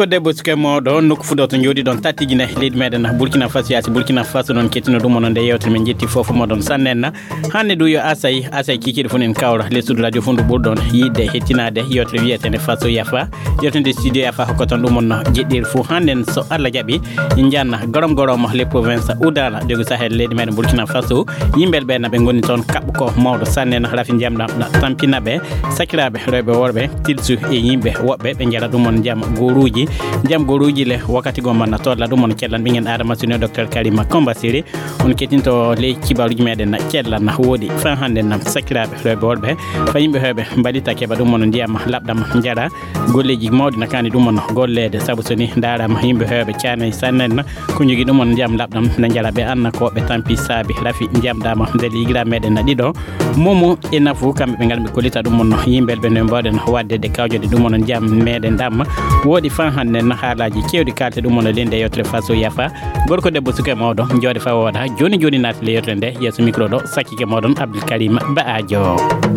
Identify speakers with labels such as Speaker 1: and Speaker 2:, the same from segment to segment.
Speaker 1: gorko debbo suke modo nokku fudo to jodi don tattijina leydi meden Burkina Faso yasi Burkina Faso non ketino dum non de yewtere men jetti fofu modon sannenna hande du yo asay kikide funen kawra lesudu radio fundu burdon yidde hettinade yewtere wietene Faso yafa yewtere studio yafa ko ton dum non jeddir fu handen so Allah jabi janna gorom le province udala de sahel leydi meden Burkina Faso yimbel be nabe ngoni ton kabbo ko mawdo sannenna rafi jamdam tampinabe sakirabe rebe worbe tilsu e yimbe wobbe be jara dum mon jam goruji le wakati go man to la dum mon kellan bingen adama sino docteur Karima Kombasiri on ketinto le kibaruji meden na kellan na wodi fa hande nam sakirabe rebe worbe fa yimbe hebe badita keba dum mon jam labdam jara golleji mawdi na kani dum mon gollede sabu soni dara yimbe hebe ciana sannen ko nyogi dum mon jam labdam na jara be anna ko be tampi sabi rafi jam dama de ligra meden na dido momo enafu kambe be ngalbe kolita dum mon yimbe be no mbaden wadde de kawjode dum mon jam meden dam wodi fan hande na haalaji kewdi kalte dum mon lende yotre Faso yafa gorko debbo suke mawdo jode fa woda joni nat le yotre nde yeso micro do sakike modon Abdul Karim Baajo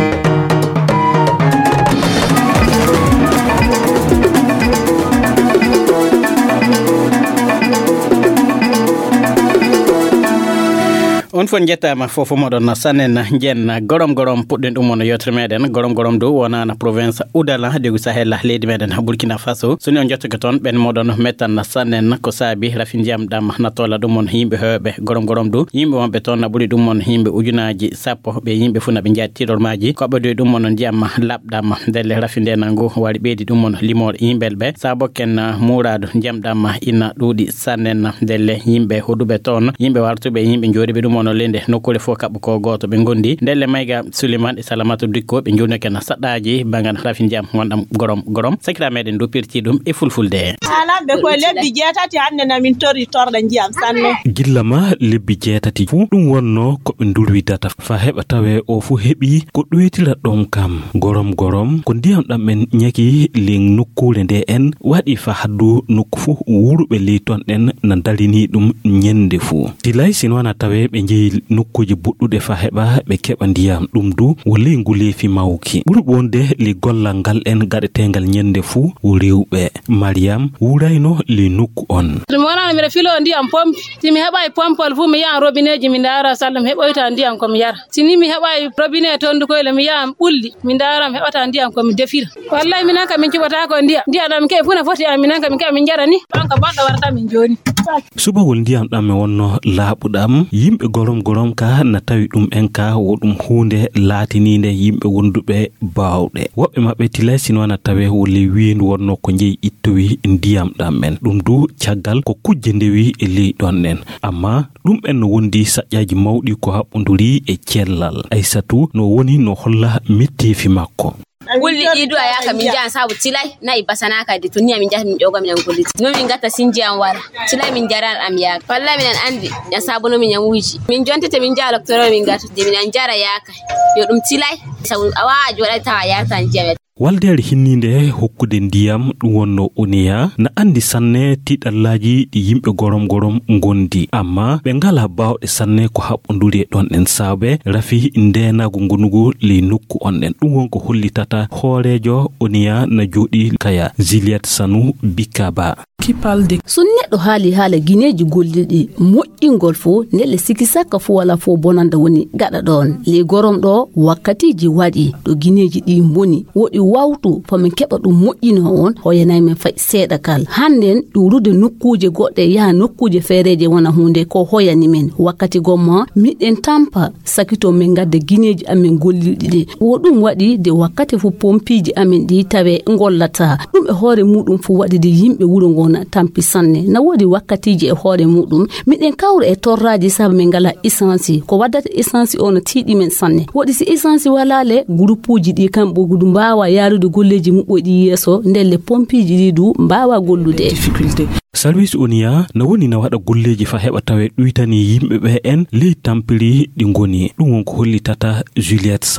Speaker 1: on fon jettama fofu modon sanen jenna gorom pudden dum on yotre meden gorom do wona na province udala de sahel leydi meden Burkina Faso soni on jotto ton ben modon metan sanen ko sabi rafin jam dam na tola dum on himbe hebe gorom do yimbe wonbe ton na buri dum on himbe ujunaji sappo be yimbe funa be jatti dormaji ko be dum on jam labdam delle rafinde nango wari beedi dum on limor yimbelbe sabo ken murado jam dam ina dudi sanen delle yimbe hodube ton yimbe wartube yimbe jodi be dum lende nokole fo kabbo ko goto be gondi delle mayga Suleiman e Salamatu Dikko be joni ken sadaaji bangan rafin jam wondam gorom sakira meden do pirti dum e fulfulde ala be ko lebbi jetati hande na min tori torda jam sanne
Speaker 2: gillama lebbi jetati fu dum wonno ko be ndulwi data fa heba tawe o fu hebi ko duwetira dom kam gorom ko ndiyam dam men nyaki ling nokkule de en wadi fa haddu nokku fu wurbe li ton den nan dalini dum nyende fu dilay sinwana tawe be nokkuji buddude fa heba be keba ndiyam dum du woli ngule fi mawki burbonde li gollangal en gadetengal nyende fu wuriwbe Mariam wurayno li nokku on
Speaker 3: mona mi refilo ndiyam pompi timi heba e pompol fu mi ya robineji mi ndara sallam heboyta ndiyam ko mi yara tini mi heba e robinet tondu ko le mi ya bulli mi ndara mi hebata ndiyam ko mi defira wallahi minanka min cibata ko ndiyam dam ke funa foti am minanka min ka min jara ni banka badda warta min joni
Speaker 2: suba wol ndiyam dam wonno laabudam yimbe gorom ka na tawi dum enka wodum hunde latininde yimbe wondube baawde wobbe mabbe tilasin wana tawe woli wiindu wonno ko jeyi ittowi ndiyam dam men dum du ciagal ko kujje ndewi e li donnen amma dum en wondi sajjaaji mawdi ko habbunduri e cellal Aissatu no woni no holla mettefi makko
Speaker 4: wulli idu ayaka min jan sabu tilai na ibasana ka de tunya min jan min joga min ngoliti no min gata sinjian wala tilai min jaran am yak wallahi min andi ya sabu no min wuji min jontete min jala docteur min gata de min jara yaka yo dum tilai sabu awa joda ta yarta njeme
Speaker 2: walder hinninde hokkude ndiyam dum wonno oniya na andi sanne tidallaji di yimbe gorom gondi amma be ngala baawde sanne ko habbunduri don en saabe rafi ndena gongunugo li nokku onnen dum wonko hollitata horejo oniya na jodi kaya Juliette Sanu Bikaba
Speaker 5: kipalde sunne do haala gineji gollidi mo'ingol fo nelle sikisaka fo wala fo bonanda woni gada don le gorom do wakkatiji wadi do gineji di mboni wodi wawtu famin keba dum mo'ino on hoyanay men fay seeda kal handen durude nokkuje godde ya nokkuje fereje wona hunde ko hoyani men wakkati gomma miden tampa sakito men gadde gineji amen gollidi wodum wadi de wakkati fu pompiji amen di tawe ngollata dum e hore mudum fu wadi de yimbe wuro ngona tampi sanne na wodi wakkatiji e hore mudum miden kawre e torraji sabe men ngala essence ko waddata essence on tiidi men sanne wodi si essence wala le groupuji di kambo gudum bawa yarude golleji mubodi yeso ndelle pompiji di du bawa gollude
Speaker 2: difficulté Service Onia na woni na wada golleji fa heba tawe duitani yimbe be en li tampiri di ngoni dum wonko hollitata Juliette Sanu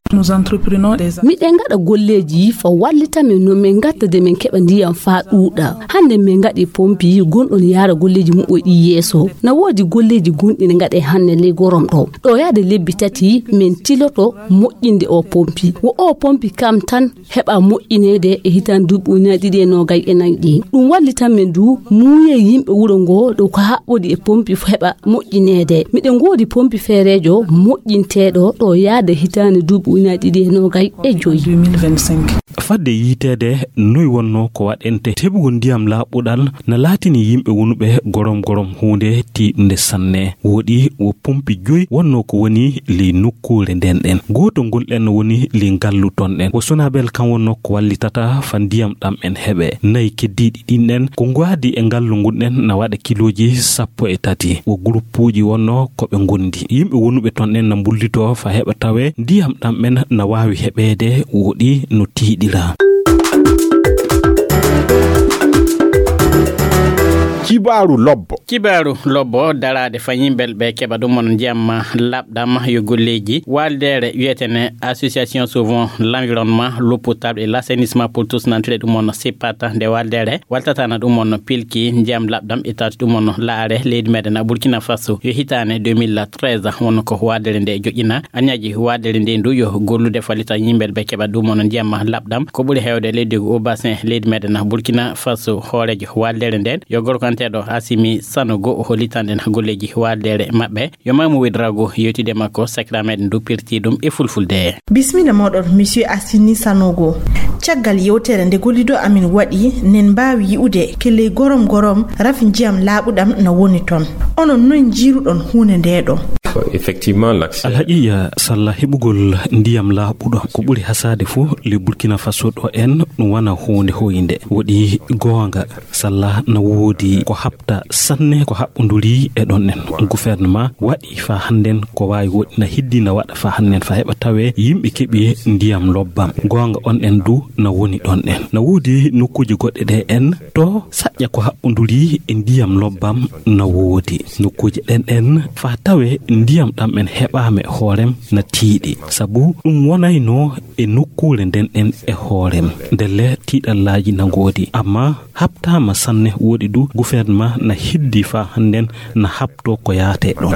Speaker 6: Nous entreprenons des
Speaker 5: miɗen gaɗa golleji fa wallita min no min gattade min keɓa ndiyam fa ɗuuɗa. Hande min gaɗi pompi gonɗon yara golleji muɓoyɗi yeeso. Na woodi golleji gonɗi ne gaɗe hanne ley gorom ɗo. Ɗo yaade lebbi tati min tiloto moƴƴinde o pompi. Wo o pompi kam tan heɓa moƴƴinede e hitan duuɓi ujunaje ɗiɗi e nogas e nayi ɗi. Ɗum wallitan min du muuye yimɓe wuro ngo ɗo ko haɓɓodi e pompi heɓa moƴƴinede. Miɗen goodi pompi feerejo moƴƴinteɗo ɗo yaade hitande duuɓi ujunaje ɗiɗi e nogas e joyi
Speaker 6: 2025.
Speaker 2: fadde yitede noy wonno ko waɗente teɓugo ndiyam laaɓuɗal na laatini yimɓe wonuɓe gorom hunde tiɗunde sanne. Woɗi wo pompi joyi wonno ko woni li nokkure nden ɗen. Goto gonɗen woni li gallu ton ɗen. Wo sonabel kan wonno ko wallitata fa ndiyam ɗam en heɓe. Nayi keddiɗi ɗinɗen ko gwadi e gallu gonɗen na waɗa kiloji 13. Wo groupe uji wonno ko ɓe gondi. Yimɓe wonuɓe ton ɗen na bullito fa heɓa tawe ndiyam ɗam en na wawi heɓede woɗi no tiɗira.
Speaker 1: Kibaru lobbo darade fa yimbel be keba dum mon jamma labdam yo golleji waldere wietene association sauvons l'environnement, l'eau potable et l'assainissement pour tous nantude dum mon sepata de waldere waltata na dum mon pilki jam labdam etat dum mon laare leydi meden Burkina Faso yo hitane 2013 won ko waldere nde jojina anyaji waldere nde ndu yo gollude falita yimbel be keba dum mon jamma labdam ko buri hewde leydi o bassin leydi meden Burkina Faso horejo waldere nden yo gorkantedo Asimi Sanogo holitande na golleji waldere mabbe yo mamu wedrago yotide makko sakramed ndu pirti dum e fulfulde.
Speaker 7: Bismillah modon monsieur Asini Sanogo. Caggal yewtere nde gollido amin wadi nen baawi yi'ude kele gorom rafin jam laabudam na woni ton. Onon non jirudon hunde ndedo.
Speaker 8: Effectivement l'accès
Speaker 2: alhaqiya salla hebugol ndiyam laabudo ko buri hasade fu le Burkina Faso do en no wana hunde hoyinde wodi gonga salla na wodi ko hapta sanne ko habbunduri e don en gouvernement wadi fa handen ko wawi wodi na hiddina wada fa hannen fa heba tawe yimbe kebi ndiyam lobbam gonga on en du na woni don en na wodi nokkuji godde de en to sajja ko habbunduri e ndiyam lobbam na wodi nokkuji den en fa tawe ndiyam dam en heɓame hoorem na tiiɗi sabu ɗum wonayno e nokkure nden en e hoorem ndelle tiiɗallaji na ngoodi amma habtama sanne woɗi du gouvernement na hiddi fa handen na habto ko yaate ɗon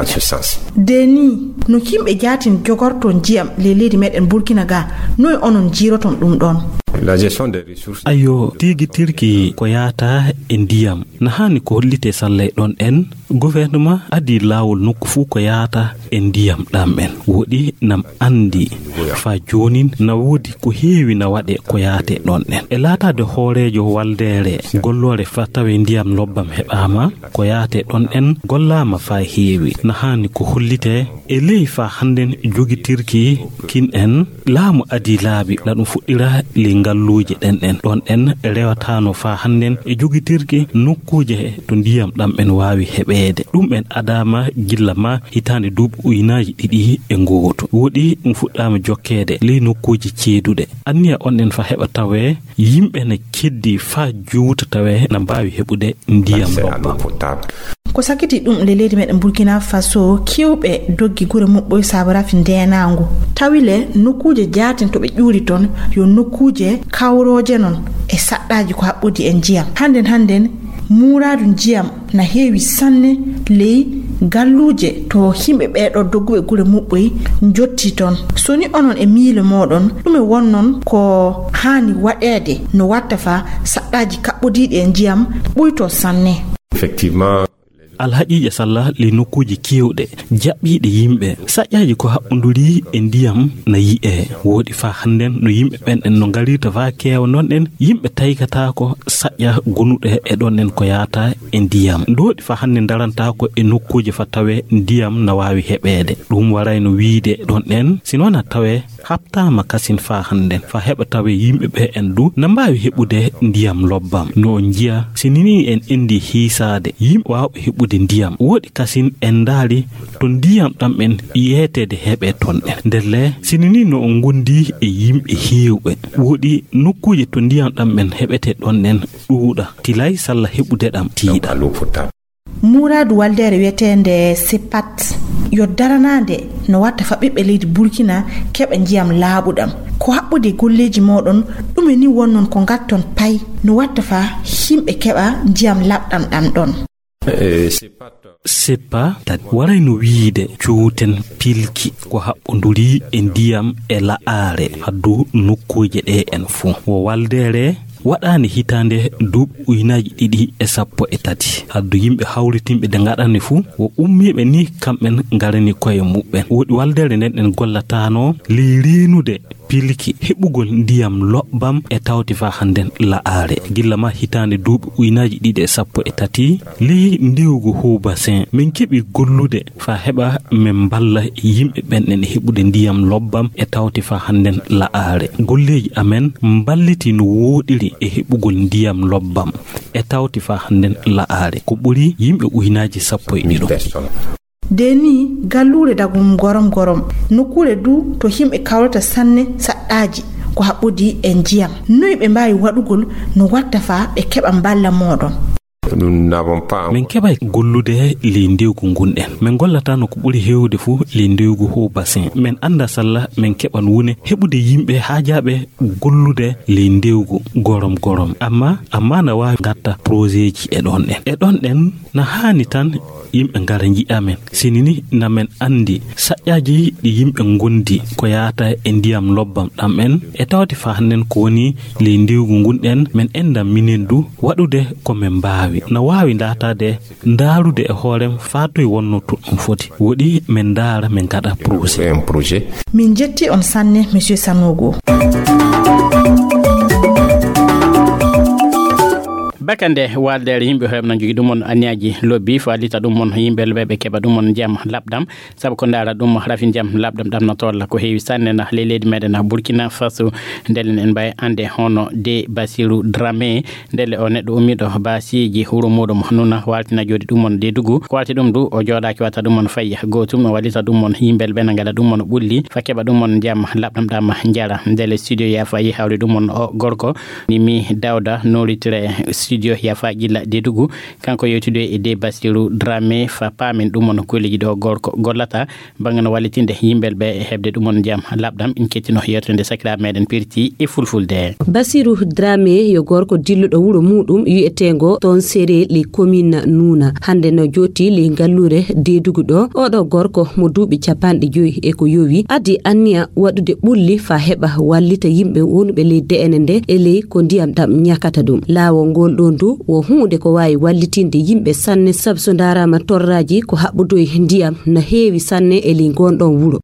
Speaker 7: deni no kimɓe jatin jogorton jiyam le leydi meɗen Burkina ga noy onon jiroton ɗum ɗon.
Speaker 8: La gestion des ressources
Speaker 2: ayo tigi tirki ko yaata e ndiyam na hani ko hollite sallay don en gouvernement adi lawol nokku fu ko yaata e ndiyam dam en wodi nam andi fa jonin na wodi ko heewi na wade ko yaate don en e laatade hoorejo waldere gollore fa tawe ndiyam lobbam hebama ko yaate don en gollama fa heewi na hani ko hollite e ley fa handen jogitirki kin en laamu adi laabi la dum fuddira li ngalluje den en don en rewatano fa handen e jogitirki nokkuje to ndiyam dam en wawi hebeede dum en adama gillama hitande duubi ujunaji didi e ngoto wodi fuddama jokkede le nokkuje ceedude anniya on en fa heba tawe yimbe na keddi fa juuta tawe na bawi hebude ndiyam lobba
Speaker 7: ko sakiti dum le leydi meden Burkina Faso kiwbe doggi gure mubboy sabarafi ndenango tawile nokkuje jatin to be ƴuri ton yo nokkuje kawroje non e saddaji ko habbudi en jiyam handen muradu jiyam na heewi sanne ley galluje to himbe beedo doggube gure mubboy jotti ton soni onon e miile modon dum e wonnon ko hani wadede no watta fa saddaji kabbodiide en jiyam buyto sanne.
Speaker 8: Effectivement
Speaker 2: alhaji sallah li nokkuji kewde jabbiide yimbe sajjaaji ko habbunduri e ndiyam na yi'e wodi fa handen no yimbe ben en no galita fa keew non en yimbe taykata ko sajja gonude e don en ko yaata e ndiyam dodi fa handen daranta ko e nokkuji fa tawe ndiyam na wawi hebeede dum warayno wiide don en sinona tawe haptama kasin fa handen fa heba tawe yimbe be en du na mbawi hebude ndiyam lobbam no njiya sinini en indi hisaade yimbe waabe hebude ndiyam wodi kasin en dali to ndiyam dam en yetede hebe ton en ndelle sinini no ngondi e yimbe heewbe wodi nokkuje to ndiyam dam en hebete don en duuda tilay salla hebude dam tiida
Speaker 7: muradu waldere wiyetende sipat yo daranade no watta fa ɓiɓɓe leydi Burkina keɓa ndiyam laaɓuɗam ko haɓɓude golleji moɗon ɗume ni wonnon ko gatton pay no watta fa himɓe keɓa ndiyam laɓɗam ɗam ɗon.
Speaker 2: seppa waray no wiide cuuten pilki ko haɓɓoduri e ndiyam e la'aare haddu nokkuje ɗe en fuu wo waldere waɗani hitande duuɓi ujunaji 213 haddu yimɓe hawritimɓe de gaɗani fuu wo ummiɓe ni kamɓen garani koye muɓɓen woɗi waldere nden en gollatano ley renude pilki heɓugol ndiyam loɓɓam e tawti fa handen la'aare gilla ma hitande duuɓi ujunaji 213 ley ndewgu Haut Bassin min keɓi gollude fa heɓa min balla yimɓe ɓenɗen heɓude ndiyam loɓɓam e tawti fa handen la'aare golleji amen balliti no woɗiri e heɓugol ndiyam loɓɓam e tawti fa handen la'aare ko ɓuri yimɓe ujunaji 10
Speaker 7: deni gallure dagum gorom nokkure du to himɓe kawrata sanne saɗɗaji ko haɓɓudi e ndiyam noy ɓe mbawi waɗugol no watta fa ɓe keɓa balla moɗon.
Speaker 2: min keɓay gollude ley ndewgu gonɗen min gollatano ko ɓuri hewde fuu ley ndewgu Haut Bassin min anda salla min keɓan wune heɓude yimɓe haajaɓe gollude ley ndewgu gorom amma na wawi gatta projet ji e ɗon ɗen na hani tan yimɓe ngara ji'amen sinini na men andi saƴƴaji ɗi yimɓe gondi ko yaata e ndiyam lobbam ɗam en e tawti fa hannen ko woni ley ndewgu gonɗen men endam minen du waɗude ko men mbawi na wawi datade ndaarude e hoorem faatoy wonno to ɗum foti woɗi men ndaara men gaɗa projet
Speaker 7: min jetti on sanne monsieur Sanogo.
Speaker 1: bakande waldere yimɓe heɓna jogi ɗum on aniyaji lobbi falita ɗum on yimɓe ɓe keɓa ɗum on jam labɗam saabu ko ndaara ɗum rafi jam labɗam ɗam no tolla ko heewi sanne na leydi meɗen Burkina Faso ndelen en mbawi ande hono de Basirou Dramé ndele o neɗɗo ummiɗo basiji wuuro muɗum nuna waltina jodi ɗum on de dugu ko walti ɗum du o joɗaki watta ɗum on fayi gotum o wallita ɗum on yimɓe ɓe gaɗa ɗum on ɓulli fa keɓa ɗum on jam labɗam ɗam jara ndele studio ya fayi hawri ɗum on o gorko ni mi Dawda noritire studio ya fa gilla de dugu kanko yewtude e de Basirou Dramé fa pamen ɗum on kolleji ɗo gorko gollata bangano wallitinde yimɓe ɓe hebde ɗum on jam labɗam in kettino yettode sakira meɗen pirti e fulfulde.
Speaker 9: Basirou Dramé yo gorko dilluɗo wuuro muɗum wi'etengo ton séré les commune Nuna hande no joti le gallure de dugu ɗo oɗo gorko mo duuɓi 50 e ko yowi addi anniya waɗude ɓulli fa heɓa wallita yimɓe wonɓe ley DN nde e ley ko ndiyam ɗam ñakata ɗum lawol ngol ɗon du wo hunde ko wawi wallitinde yimɓe sanne sabu so darama torraji ko haɓɓudoy ndiyam na heewi sanne e ley gonɗon wuuro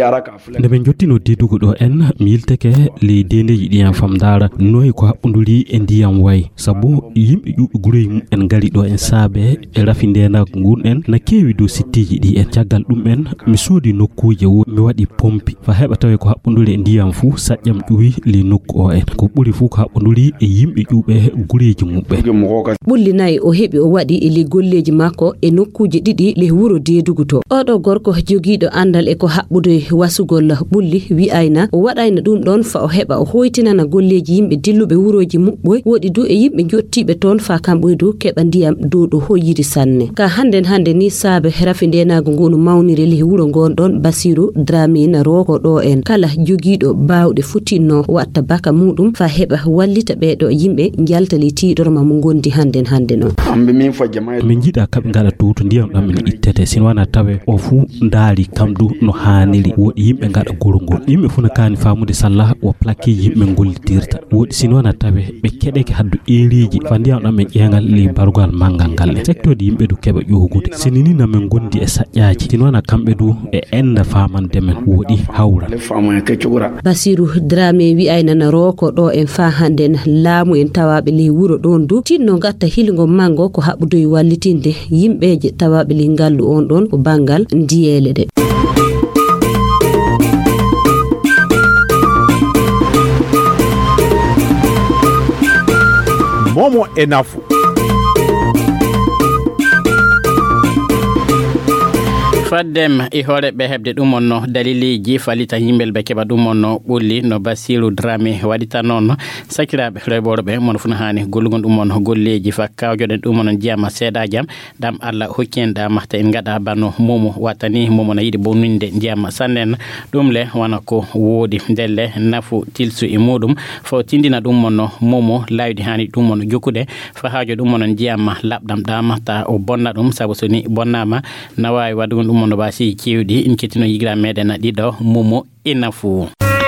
Speaker 2: nde ɓe jottino dedugo ɗo en mi yilteke ley dendeji ɗiyan famdara noyi ko haɓɓodori e ndiyam wayi sabu yimɓe ƴuɓɓe guroyi mum en gari ɗo en saabe e rafi ndenago gonɗen na keewi dow sittiji ɗi en caggal ɗum en mi soodi nokkuje mi waɗi pompi fa heɓa tawe ko haɓɓodori e ndiyam fuu saƴƴam ƴuwi ley nokku o en ko ɓuri fuu ko haɓɓodori e yimɓe ƴuɓe gureji mumɓe
Speaker 9: ɓulli nayi o heɓi o waɗi e ley golleji makko e nokkuje ɗiɗi ley wuuro dedugu to oɗo gorko jogiiɗo andal e ko haɓɓude wasugol ɓulli wi'ayna o waɗayna ɗum ɗon fa o heɓa o hoytinana golleji yimɓe dilluɓe wuuroji muɓɓoy woɗi du e yimɓe jottiɓe toon fa kamɓoy du keɓa ndiyam dow ɗo hoyyiri sanne ka hande ni saabe rafi ndenago ngonu mawniri ley wuuro gonɗon Basirou Dramé na roko ɗo en kala jogiiɗo bawɗe futinno watta baka muɗum fa heɓa wallita ɓeɗo yimɓe jalta ley tiɗorma mo gondi hande noon
Speaker 2: min jiiɗa kaɓe gaɗa dow to ndiyam ɗam ene ittete sino wana tawe o fuu ndaari kam du no haniri woɗi yimɓe gaɗa gorongol yimɓe fuu no kani famude sallah o plaqué yimɓe gollitirta woɗi sino wana tawe ɓe keɗeke haddu eriji fa ndiyam ɗam e ƴeegal ley barugal manggal ngal en sectode yimɓe du keɓa ƴogude sinini na min gondi e saƴƴaji sino wana kamɓe du e enda famande men woɗi hawra.
Speaker 9: Basirou Dramé wi'aynana roko ɗo en fa hande laamu en tawaɓe ley wuuro ɗon du tinno gatta hilgo mango ko haɓɓudoy wallitinde yimɓeje tawaɓe ley ngallu on ɗon ko bangal ndiyele ɗe.
Speaker 10: Momo Enafu.
Speaker 1: faddem e hoore ɓe heɓde ɗum on no daliliji falita yimɓel ɓe keɓa ɗum on no ɓolli no Basiru Dramé waɗita noon sakiraɓe reɓoɓe ɓe mono funa hani gollugol ɗum on golleji fa kawjoɗen ɗum on jiyama seeɗa jaam ɗam Allah hokki en ɗama ta en gaɗa banno momo wattani momo no yiiɗi bonnude ndiyam sannen ɗum le wona ko woodi ndelle nafu tilsu e muɗum fo tindina ɗum on no momo lawdi hani ɗum on jokkude fa haajo ɗum on jiyama labɗam ɗama ta o bonna ɗum saabu so ni bonnama na wawi waɗugol ɗum on no basi kewɗi in kettino yigira meɗen ɗiɗo momo e nafu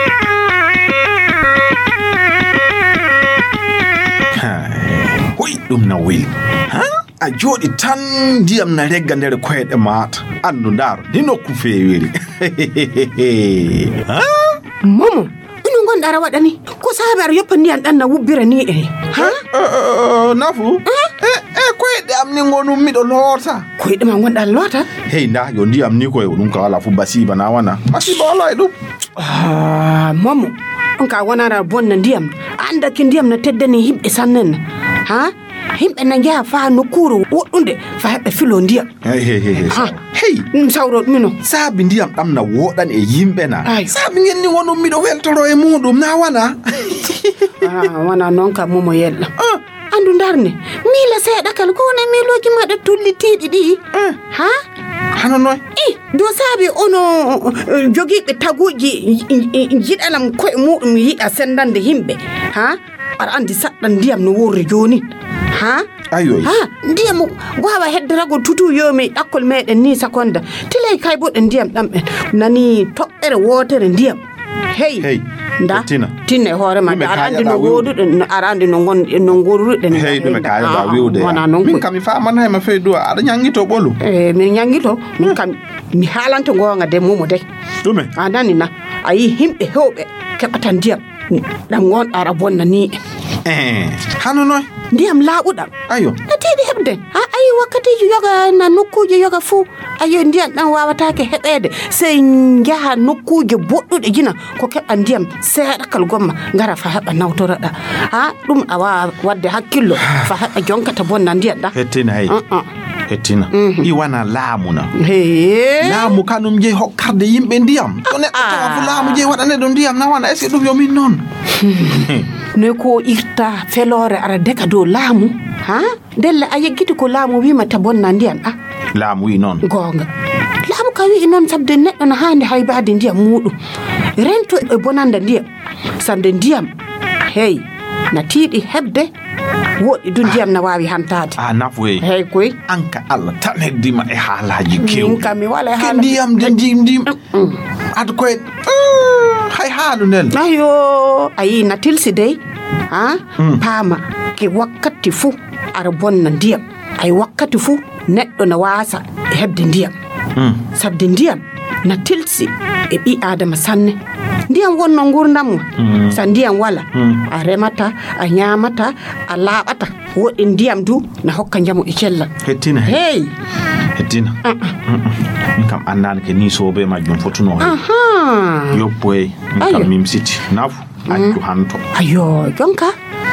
Speaker 10: hoy ɗum na weli a jooɗi tan ndiyam na regga nder koyɗe maata andu ndaaro ni nokku feewiri
Speaker 11: momo ino gonɗa ara waɗani ko saabi ara yoppa ndiyam ɗan na wubbira ni e
Speaker 10: nafu koyɗe am ni gonum miɗo loota
Speaker 11: koyɗe ma gonɗa loota
Speaker 10: hey nda yo ndiyam ni koye ɗum ka wala fu basiba na wana masiba wala e ɗum
Speaker 11: momo on ka wonara bonna ndiyam anda ke ndiyam na teddani himɓe sannen himɓe na njaha fa nokkuru woɗɗunde fa heɓɓe filo ndiyam
Speaker 10: hey
Speaker 11: sawro ɗumino
Speaker 10: saabi ndiyam ɗam na woɗan e yimɓe na saabi ngenni wonum miɗo weltoro e muɗum na wana
Speaker 11: wana noon ka momo yella andu darne miila seeɗa kala ko wona miiloji maɗa tullitiɗi ɗi
Speaker 10: hano noy
Speaker 11: do saabi ono jogiiɓe taguji jiɗanam koye muɗum yiɗa sendande yimɓe aɗa andi saɗɗan ndiyam no worri joni ndiyam wawa heddarago tutu yomi ɗakkol meɗen ni sakonda tilay kay boɗe ndiyam ɗam ɓen nani toɓɓere wotere ndiyam hey nda tinne hoore ma aɗa andi no woduɗe aɗa andi no goruɗe
Speaker 10: hey ɗume kayada wiwde min kam mi faman hay ma feydu aɗa ñangito ɓolu
Speaker 11: min ñangito min kam mi haalanta gonga de momo de
Speaker 10: ɗume
Speaker 11: a nani na a yi himɓe hewɓe keɓata ndiyam ɗam gonɗa aɗa bonna ni
Speaker 10: hano noy
Speaker 11: ndiyam laaɓuɗam
Speaker 10: ayo
Speaker 11: no tiiɗi heɓde ayi wakkatiji yoga na nokkuji yoga fuu ayi ndiyam ɗam wawatake heɓede sey jaha nokkuje boɗɗuɗe jina ko keɓa ndiyam seeɗa kal gomma gara fa heɓa nawtoroɗa ɗum a wawa wadde hakkillo fa heɓa jonkata bonna ndiyam ɗa
Speaker 10: hettina hey hettina i wana laamu na laamu kanum jeyi hokkarde yimɓe ndiyam to neɗɗo tawa fu laamu jeyi waɗane ɗo ndiyam na wana est ce que ɗum yomin noon
Speaker 11: noy ko irta felore ara deka dow laamu delle a yeggiti ko laamu wima ta bonna ndiyam ɗa
Speaker 10: laamu wi noon
Speaker 11: gonga laamu ka wi noon sabde neɗɗo no hande haybade ndiyam muɗum rento e bonanda ndiyam sabde ndiyam hey na tiiɗi heɓde woɗɗi du ndiyam na wawi hantade
Speaker 10: nafu
Speaker 11: hey koy
Speaker 10: anka Allah tan heddima e haalaji kew
Speaker 11: kam mi wala haala
Speaker 10: ndiyam de ndim ad koy hay haalu nel
Speaker 11: ayo ayi na tilsi dey paama ke wakkati fu ara bonna ndiyam ay wakkati fu neɗɗo na wasa hebde ndiyam sabde ndiyam na tilsi e ɓi adama sanne ndiyam wonno gurdam sa ndiyam wala a remata a ñamata a laaɓata woɗɗi ndiyam du na hokka jamu e cellal
Speaker 10: hettina
Speaker 11: hey
Speaker 10: hettina min kam andani ke ni sobe majjum fotuno yoppoy min kam mimsiti nafu accu hanto
Speaker 11: ayo jonka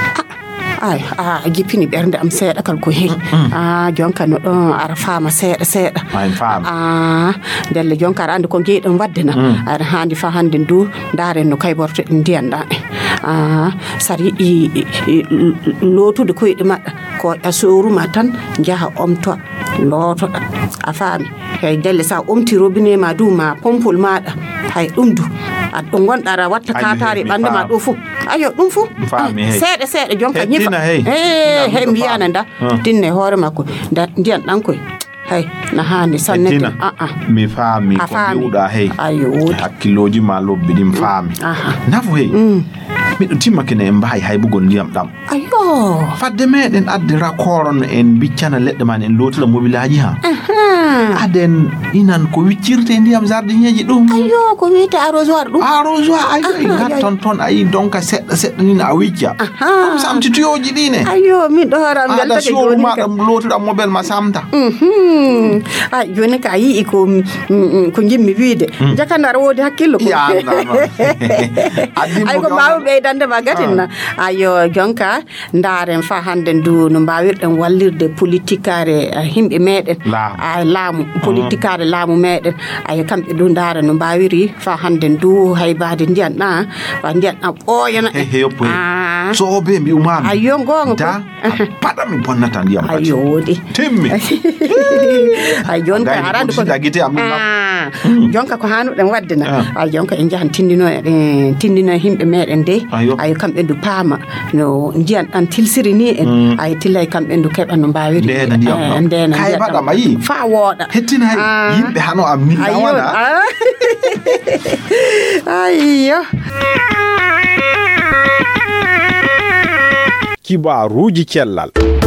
Speaker 11: a jippini ɓernde am seeɗa kal ko heewi jonka no ɗon ara faama seeɗa seeɗa ndelle jonka aɗa andi ko jeyɗon wadde na aɗa handi fa hande ndu daren no kayborto ɗen ndiyan ɗa sara yiɗi lootude koyɗe maɗɗa ko ƴasoruma tan jaaha omtoa lootoɗa a faami hey delle sa omti robinet ma du ma pompol maɗa hay ɗum du aɗo gonɗa ara watta katari ɓande ma ɗo fuu ayo ɗum fuu seeɗa seeɗa jonka ñifa hey mbiyana nda tinne hoore makko ndiyan ɗan koy hay na hande sannete
Speaker 10: mi faami ko biwɗa hey hakkilloji ma lobbi ɗin faami nafu hey miɗo timmakene en mbawi haybugol ndiyam ɗam
Speaker 11: ayo
Speaker 10: fadde meɗen adde raccord no en biccana leɗɗe man en lootira mobilaji aden inan ko wiccirte ndiyam jardineji ɗum
Speaker 11: ayo ko wiyete arrosoir ɗum
Speaker 10: arrosoir ayo gatton toon ayi donc seɗɗa seɗɗa ni a wicca ɗum samtitoyoji ɗine
Speaker 11: ayo min ɗo horam
Speaker 10: weltake joni maɗa lootira mobile ma samta
Speaker 11: joni ka yii ko jimmi wiide jakandar woodi hakkillo ko ay ko mbawi ɓeydande ma gatinna ayo jonka ndaren fa hande ndu no mbawirɗen wallirde politique are himɓe meɗen ay laamu politikare laamu meɗen ay kamɓe du ndara no mbawiri fa handen du haybade ndiyan na wa ndiyan am ɓoyana
Speaker 10: so be mi umami
Speaker 11: ayo gonga
Speaker 10: da pada mi bonnata ndiyam
Speaker 11: ayo wodi
Speaker 10: timmi
Speaker 11: ay jonka arande ko
Speaker 10: dagite am
Speaker 11: jonka ko hanu den waddina ay jonka en jahan tindino himɓe meɗen de ay kamɓe du paama no ndiyan an tilsiri ni en ay tilay kamɓe du keɓa no mbawiri ndena
Speaker 10: kay bada mayi
Speaker 11: fa woda
Speaker 10: hettina yimɓe hano am min wana
Speaker 11: ayyo
Speaker 12: kibaruji cellal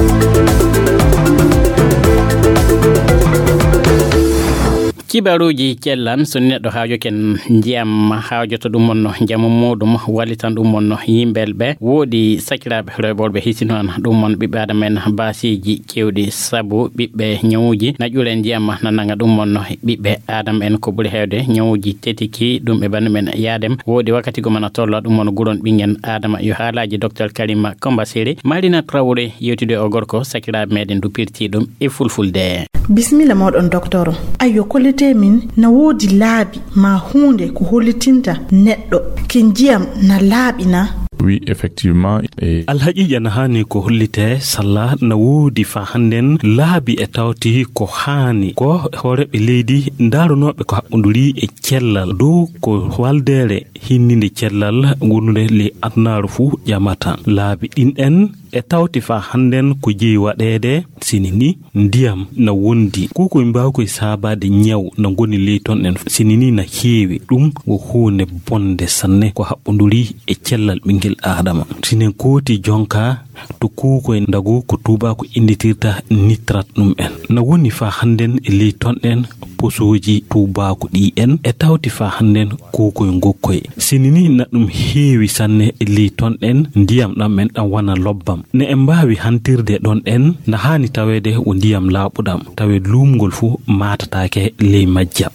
Speaker 1: kibaruji cellan so neɗɗo haajoken ndiyam haajoto ɗum monno jamu muɗum wallitan ɗum monno yimɓelɓe woodi sakiraɓe rewɓolɓe hisino an ɗum mon ɓiɓɓe adama en basiji kewɗi saabu ɓiɓɓe ñawuji na ƴuure ndiyam nanaga ɗum monno ɓiɓɓe adama en ko ɓuuri hewde ñawuji tetiki ɗum ɓe bandu men yaadem woodi wakkati gomana tolla ɗum mon guron ɓingen adama yo haalaji docteur Karima Kombasiri Marina Traoré yewtude o gorko sakiraɓe meɗen dupirti ɗum e fulfulde.
Speaker 7: Bismillah moɗon docteur ayo kollite min na woodi laabi ma hunde ko hollitinta neɗɗo ke ndiyam na laabina.
Speaker 13: Oui, effectivement.
Speaker 2: Alhaqiqa na hani ko hollite salla na woodi fa handen laabi e tawti ko hani ko horeɓe leydi ndarunoɓe ko haɓɓoduri e cellal dow ko waldere hinninde cellal gonnude le adnaru fu ƴamata laabi ɗin en e tawti fa handen ko jeeyi waɗede sini ni ndiyam na wondi kokoye mbawi koye sabade ñaw na goni ley ton en sini ni na heewi ɗum ko hunde bonde sanne ko haɓɓoduri e cellal ɓinguel adama sinen kooti jonka to kukoye ndagu ko tubako inditirta nitrat ɗum en na woni fa handen e ley ton en posoji tubako ɗi en e tawti fa handen kokoye gokkoye sini ni na ɗum heewi sanne e ley ton en ndiyam ɗam en ɗam wana lobbam ne en mbawi hantirde ɗon en na hani tawede o ndiyam laaɓuɗam tawe lumgol fu matatake ley majjam.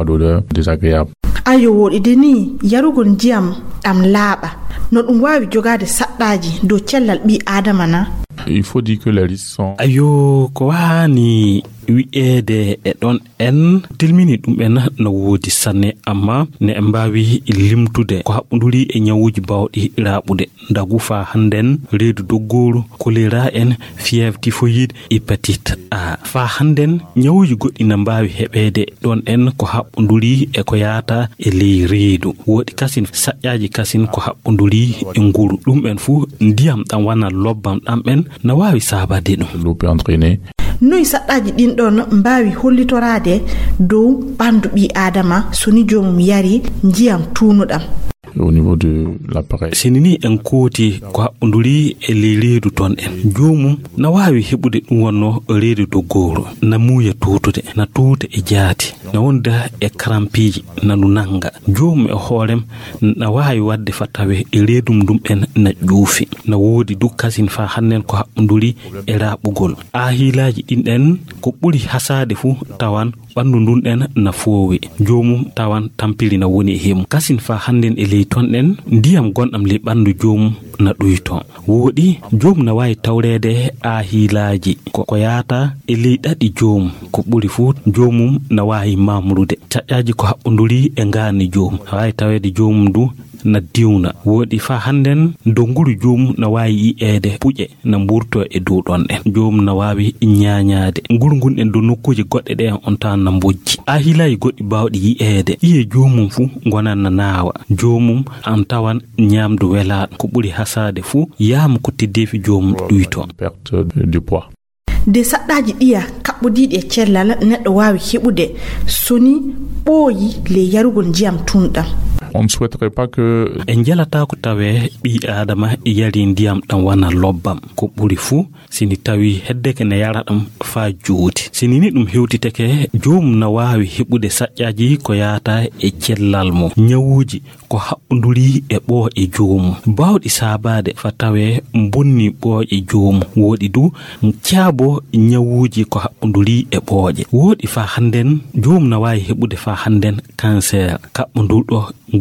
Speaker 7: ayo woɗide ni yarugol ndiyam ɗam laaɓa no ɗum wawi jogade saɗɗaji dow cellal ɓi adama na.
Speaker 13: Il faut dire que les risques sont
Speaker 2: ayo ko wani wi'ede e ɗon en tilmini ɗum en no woodi sanne amma ne en mbawi limtude ko haɓɓoduri e ñawuji bawɗi raɓude ndagu fa handen reedu doggoru choléra en fièvre typhoïde hépatite A fa handen ñawuji goɗɗi na mbawi heɓede ɗon en ko haɓɓoduri e ko yaata e ley reedu woodi kasin saƴƴaji kasin ko haɓɓoduri e nguru ɗum en fu ndiyam ɗam wana lobbam ɗam en na wawi sabade ɗum.
Speaker 7: noyi saɗɗaji ɗin ɗon mbawi hollitorade dow ɓandu ɓi adama soni jomum yari ndiyam tunuɗam.
Speaker 13: Au niveau de l'appareil
Speaker 2: sinini en kooti ko haɓɓoduri e ley reedu ton en jomum na wawi heɓude ɗum wonno reedu doggoro na muuya tutude na tuuta e jaati na wonda e krampiji na ndu nanga jomum e hoorem na wawi wadde fa tawe e reedum ɗum en na ƴuufi na woodi dukkasin fa hannen ko haɓɓoduri e raɓugol ahilaji ɗin en ko ɓuri hasade fu tawan ɓandu ndun en na foowi jomum tawan tampiri na woni e hemu kasin fa handen e ley ton en ndiyam gonɗam ley ɓandu jomum na ɗuyton woodi jomum na wawi tawrede ahilaji ko yaata e ley ɗaɗi jomum ko ɓuri fu jomum na wawi mamrude caƴƴaji ko haɓɓoduri e ngani jomum wawi tawede jomum du na diwna woodi fa handen donguru jomum na wawi yi'ede puƴe na mburto e dow ɗon en jomum na wawi ñañade nguru ngun en do nokkuji goɗɗe ɗe on tan na mbojji ahilaji goɗɗi bawɗi yi'ede iye jomum fu gonan na naawa jomum an tawan ñamdu welaɗo ko ɓuri hasade fu yama ko tiddefi jomum ɗuyto
Speaker 13: perte du poids.
Speaker 7: de saɗɗaji ɗiya kaɓɓodiɗi e cellal neɗɗo wawi heɓude soni ɓooyi le yarugol ndiyam tunɗam.
Speaker 13: On ne souhaiterait pas que
Speaker 2: en jalata ko tawe ɓi adama yari ndiyam ɗam wana lobbam ko ɓuri fu sini tawi heddeke ne yara ɗam fa jooti sini ni ɗum hewtiteke jomum na wawi heɓude saƴƴaji ko yaata e cellal mo ñawuji ko haɓɓoduri e ɓooƴe jomum bawɗi sabade fa tawe bonni ɓooƴe jomum woɗi du caabo ñawuji ko haɓɓoduri e ɓooƴe woɗi fa handen jomum na wawi heɓude fa handen cancer kaɓɓodurɗo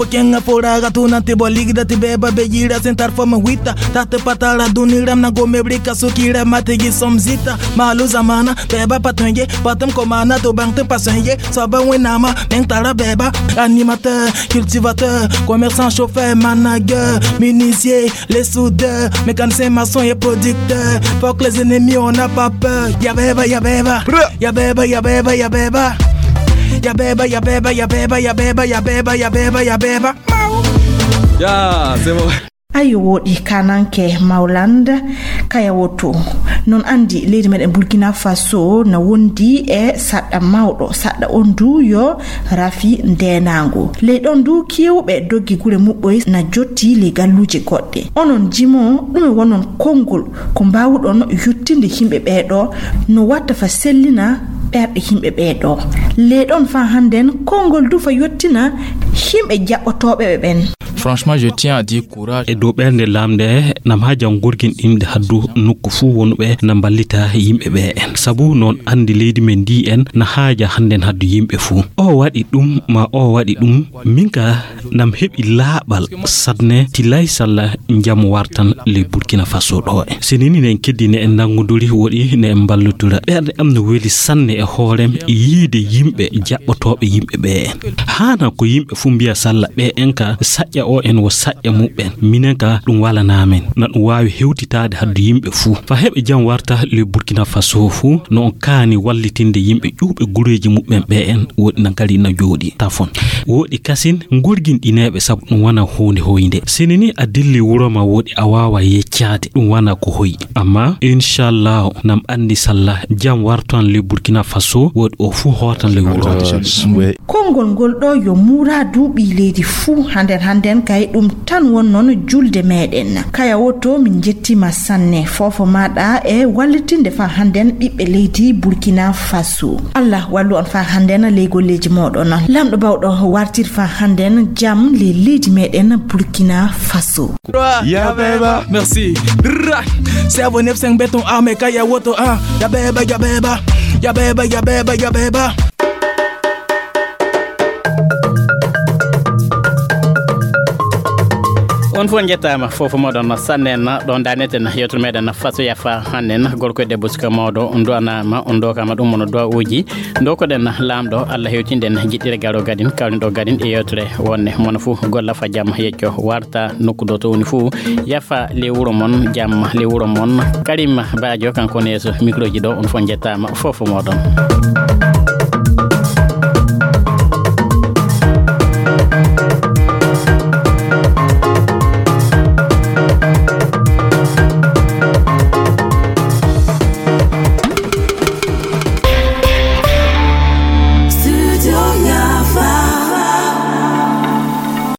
Speaker 14: Kenga fora gatuna te boligda te beba bejira sentar fama wita. Tate patala duniram na gome brika sukira mategi somzita. Malu zamana beba patonye patam komana to bang te pasanye. Saba wenama mentara beba. Animateur, cultivateur, commerçant, chauffeur, manager, menuisier, les soudeurs, mécanicien, maçon et producteur. Faut que les ennemis on n'a pas peur. Ya beba, ya beba, ya beba, ya beba, ya beba. Ya beba, ya beba, ya beba, ya beba, ya beba, ya beba, ya beba.
Speaker 15: Ya, c'est bon.
Speaker 7: ayo wodi kananke Mawlanda kaya woto non andi leydi meɗen Burkina Faso na wondi e saɗɗa mawɗo saɗɗa on du yo rafi ndenango leyɗon du kewɓe doggi gure muɓɓoy na jotti le galluji goɗɗe onon jimo ɗum wonon kongol ko mbawɗon yuttinde himɓe ɓeɗo no watta fa sellina ɓerɗe himɓe ɓeɗo leyɗon fa handen kongol du fa yottina himɓe jaɓɓotoɓe ɓe ɓen.
Speaker 15: Franchement, je tiens à dire courage.
Speaker 2: E do bernde lamde nam haja ngurgin imde haddu nokku fu wonbe na ballita yimbe be en sabu non andi leydi men di en na haja handen haddu yimbe fu o wadi dum ma o wadi dum minka nam hebi laabal sadne tilay salla njam wartan le Burkina Faso do senini nen keddine en nanguduri wodi ne ballutura berde am no weli sanne e hoorem yiide yimbe jabbotobe yimbe be en hana ko yimbe fu biya salla be enka sajja o en wo sajja mubben minenka dum wala namen na dum waawi hewtitaade haddu yimbe fu fa hebe jam warta le Burkina Faso fu non kaani wallitinde yimbe juube gureji mubben be en wodi nan kali na jodi tafon wodi kasin ngurgin dinebe sabu dum wana hunde hoyinde senini adilli wuroma wodi awawa yeccaade dum wana ko hoyi amma inshallah nam andi sallah jam wartan le Burkina Faso wodi o fu hotan le wuro
Speaker 7: kongol ngol do yo mura duubi leydi fu handen kay dum tan wonnon julde meden kaya woto min jettima sanne fofo mada e wallitinde fa handen bibbe leydi Burkina Faso Allah wallu on fa handen le golleji modon lamdo bawdo wartir fa handen jam le leydi meden Burkina Faso
Speaker 14: ya beba merci c'est abonné 5 béton armé kaya woto ya beba ya beba ya beba ya beba ya beba.
Speaker 1: on fo jettama fofo modon sannen don daneten yotur meden faso ya fa hannen gorko debbo suka mawdo on do anama on do kama dum mon do uji do ko den lamdo Allah hewtinden jiddire garo gadin kawni do gadin e yoture wonne mon fu golla fa jam yeccio warta nokkudo to woni fu yafa le wuro mon jam le wuro mon Karim Badio kanko neso micro ji do on fo jettama fofo modon